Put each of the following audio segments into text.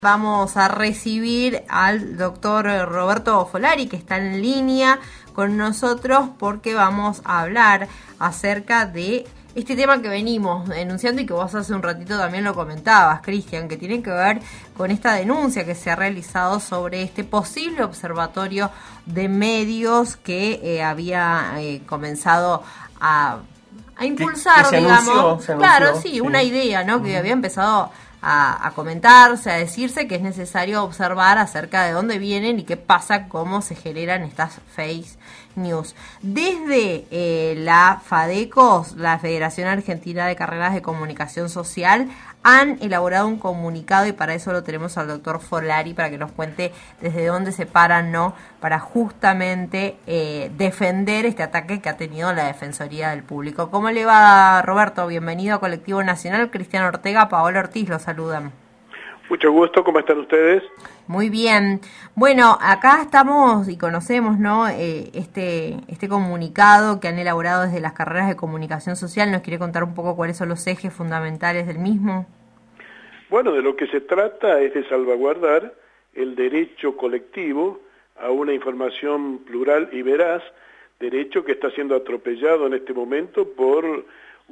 Vamos a recibir al doctor Roberto Folari, que está en línea con nosotros porque vamos a hablar acerca de este tema que venimos denunciando y que vos hace un ratito también lo comentabas, Cristian, que tiene que ver con esta denuncia que se ha realizado sobre este posible observatorio de medios que había comenzado a impulsar, se digamos, anunció, claro, sí, una idea, ¿no? Que había empezado a comentarse, a decirse que es necesario observar acerca de dónde vienen y qué pasa, cómo se generan estas fake news. Desde la FADECOS, la Federación Argentina de Carreras de Comunicación Social, han elaborado un comunicado y para eso lo tenemos al doctor Folari para que nos cuente desde dónde se paran, ¿no? Para justamente defender este ataque que ha tenido la Defensoría del Público. ¿Cómo le va, Roberto? Bienvenido a Colectivo Nacional. Cristian Ortega, Paola Ortiz, los saludan. Mucho gusto, ¿cómo están ustedes? Muy bien. Bueno, acá estamos y conocemos, ¿no? Este comunicado que han elaborado desde las carreras de comunicación social. ¿Nos quiere contar un poco cuáles son los ejes fundamentales del mismo? Bueno, de lo que se trata es de salvaguardar el derecho colectivo a una información plural y veraz, derecho que está siendo atropellado en este momento por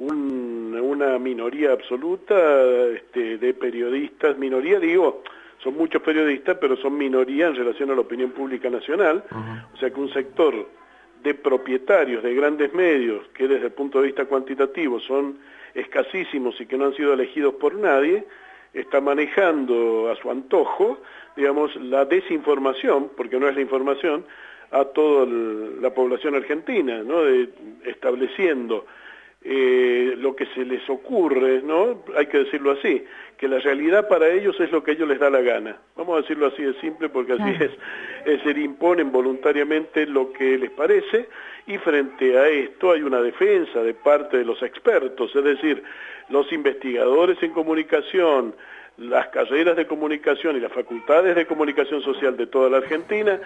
una minoría absoluta de periodistas, minoría digo, son muchos periodistas, pero son minoría en relación a la opinión pública nacional, o sea que un sector de propietarios de grandes medios que desde el punto de vista cuantitativo son escasísimos y que no han sido elegidos por nadie, está manejando a su antojo, digamos, la desinformación, porque no es la información, a toda la población argentina, ¿no? Estableciendo lo que se les ocurre, ¿no? Hay que decirlo así, que la realidad para ellos es lo que a ellos les da la gana. Vamos a decirlo así de simple porque así se imponen voluntariamente lo que les parece y frente a esto hay una defensa de parte de los expertos, es decir, los investigadores en comunicación, las carreras de comunicación y las facultades de comunicación social de toda la Argentina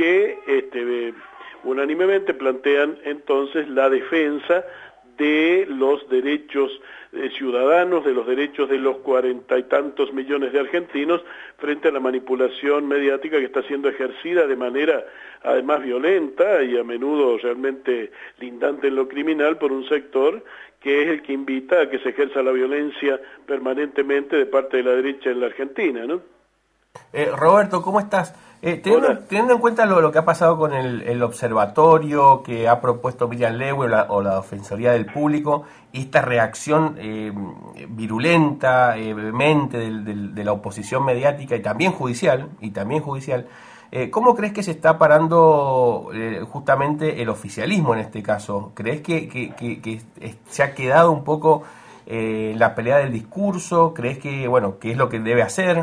que unánimemente plantean entonces la defensa de los derechos ciudadanos, de los derechos de los 40 y tantos millones de argentinos frente a la manipulación mediática que está siendo ejercida de manera además violenta y a menudo realmente lindante en lo criminal por un sector que es el que invita a que se ejerza la violencia permanentemente de parte de la derecha en la Argentina, ¿no? Roberto, ¿cómo estás? Teniendo en cuenta lo que ha pasado con el observatorio que ha propuesto Miriam Lewy o la Defensoría del Público y esta reacción virulenta, vehemente de la oposición mediática y también judicial, ¿cómo crees que se está parando justamente el oficialismo en este caso? ¿Crees que se ha quedado un poco la pelea del discurso? ¿Crees que es lo que debe hacer?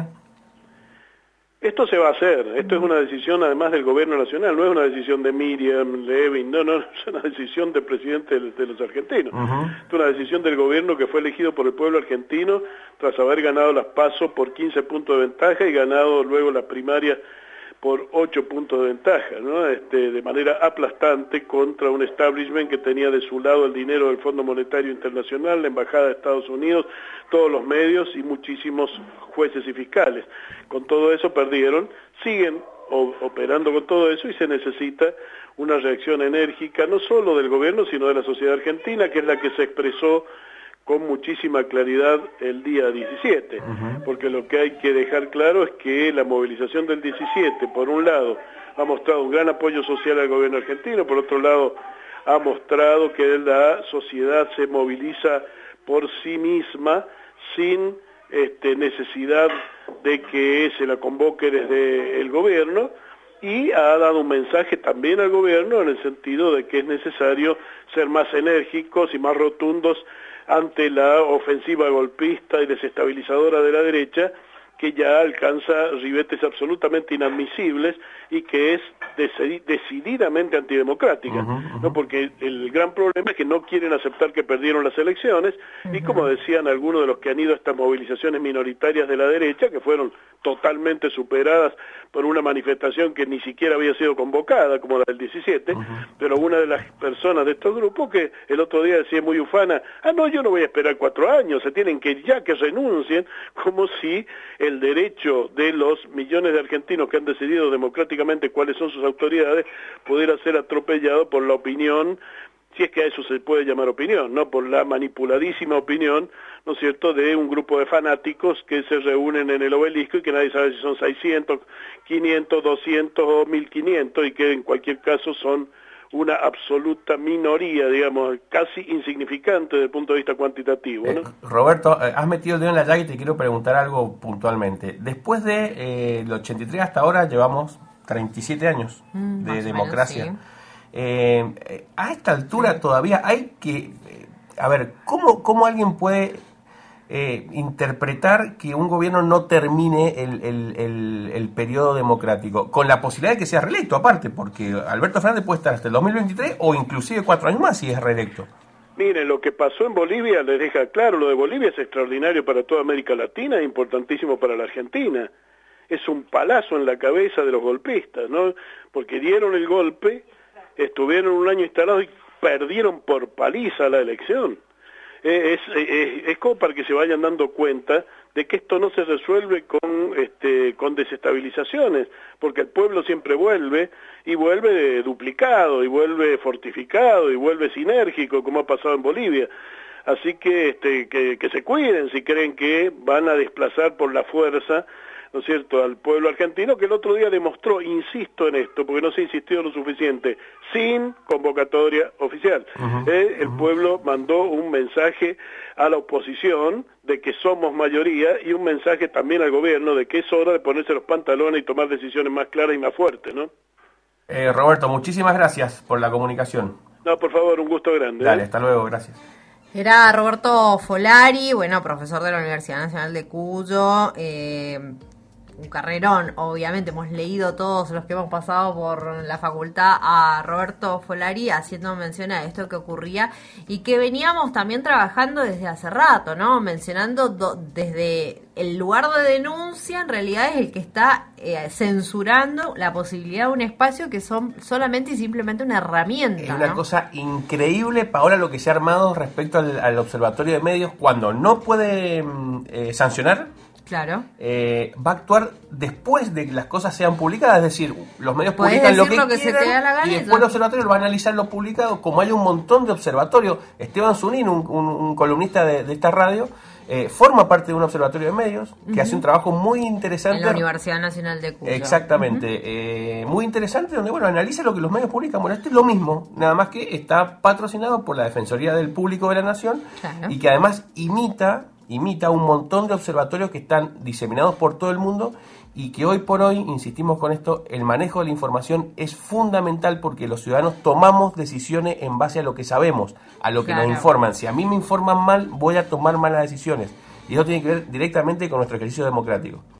Esto se va a hacer, esto es una decisión además del gobierno nacional, no es una decisión de Miriam Lewy, no, es una decisión del presidente de los argentinos. Es una decisión del gobierno que fue elegido por el pueblo argentino tras haber ganado las PASO por 15 puntos de ventaja y ganado luego las primarias por 8 puntos de ventaja, ¿no? De manera aplastante contra un establishment que tenía de su lado el dinero del Fondo Monetario Internacional, la Embajada de Estados Unidos, todos los medios y muchísimos jueces y fiscales. Con todo eso perdieron, siguen operando con todo eso y se necesita una reacción enérgica, no solo del gobierno, sino de la sociedad argentina, que es la que se expresó con muchísima claridad el día 17, porque lo que hay que dejar claro es que la movilización del 17, por un lado, ha mostrado un gran apoyo social al gobierno argentino, por otro lado, ha mostrado que la sociedad se moviliza por sí misma sin necesidad de que se la convoque desde el gobierno, y ha dado un mensaje también al gobierno en el sentido de que es necesario ser más enérgicos y más rotundos ante la ofensiva golpista y desestabilizadora de la derecha, que ya alcanza ribetes absolutamente inadmisibles y que es decididamente antidemocrática, ¿no? Porque el gran problema es que no quieren aceptar que perdieron las elecciones y como decían algunos de los que han ido a estas movilizaciones minoritarias de la derecha, que fueron totalmente superadas por una manifestación que ni siquiera había sido convocada, como la del 17, pero una de las personas de estos grupos que el otro día decía muy ufana, no, yo no voy a esperar 4 años, se tienen que ya que renuncien, como si el derecho de los millones de argentinos que han decidido democráticamente cuáles son sus autoridades, pudiera ser atropellado por la opinión, si es que a eso se puede llamar opinión, no por la manipuladísima opinión, ¿no es cierto?, de un grupo de fanáticos que se reúnen en el Obelisco y que nadie sabe si son 600, 500, 200 o 1500 y que en cualquier caso son una absoluta minoría, digamos, casi insignificante desde el punto de vista cuantitativo, ¿no? Roberto, has metido el dedo en la llaga y te quiero preguntar algo puntualmente. Después de el 83 hasta ahora llevamos 37 años de democracia. Menos, sí. A esta altura todavía hay que... a ver, ¿cómo alguien puede interpretar que un gobierno no termine el periodo democrático? Con la posibilidad de que sea reelecto, aparte, porque Alberto Fernández puede estar hasta el 2023 o inclusive 4 años más si es reelecto. Miren, lo que pasó en Bolivia les deja claro, lo de Bolivia es extraordinario para toda América Latina e importantísimo para la Argentina. Es un palazo en la cabeza de los golpistas, ¿no? Porque dieron el golpe, estuvieron un año instalados y perdieron por paliza la elección. Es como para que se vayan dando cuenta de que esto no se resuelve con desestabilizaciones, porque el pueblo siempre vuelve, y vuelve duplicado, y vuelve fortificado, y vuelve sinérgico, como ha pasado en Bolivia. Así que se cuiden si creen que van a desplazar por la fuerza, ¿no es cierto?, al pueblo argentino, que el otro día demostró, insisto en esto, porque no se insistió lo suficiente, sin convocatoria oficial. El pueblo mandó un mensaje a la oposición de que somos mayoría y un mensaje también al gobierno de que es hora de ponerse los pantalones y tomar decisiones más claras y más fuertes, ¿no? Roberto, muchísimas gracias por la comunicación. No, por favor, un gusto grande. Dale, hasta luego, gracias. Era Roberto Folari, bueno, profesor de la Universidad Nacional de Cuyo, un carrerón, obviamente hemos leído todos los que hemos pasado por la facultad a Roberto Folari haciendo mención a esto que ocurría y que veníamos también trabajando desde hace rato, ¿no? Mencionando desde el lugar de denuncia, en realidad es el que está censurando la posibilidad de un espacio que son solamente y simplemente una herramienta. Es una cosa increíble, Paola, lo que se ha armado respecto al Observatorio de Medios cuando no puede sancionar. Claro. Va a actuar después de que las cosas sean publicadas, es decir, los medios publican lo que quieran se te da la gana y después el observatorio lo va a analizar lo publicado, como hay un montón de observatorios. Esteban Zunín, un columnista de esta radio, forma parte de un observatorio de medios que hace un trabajo muy interesante. En la Universidad Nacional de Cuyo. Exactamente, muy interesante, donde bueno analiza lo que los medios publican. Bueno, esto es lo mismo, nada más que está patrocinado por la Defensoría del Público de la Nación, claro, y que además imita un montón de observatorios que están diseminados por todo el mundo y que hoy por hoy, insistimos con esto, el manejo de la información es fundamental porque los ciudadanos tomamos decisiones en base a lo que sabemos, a lo que nos informan. Si a mí me informan mal, voy a tomar malas decisiones. Y eso tiene que ver directamente con nuestro ejercicio democrático.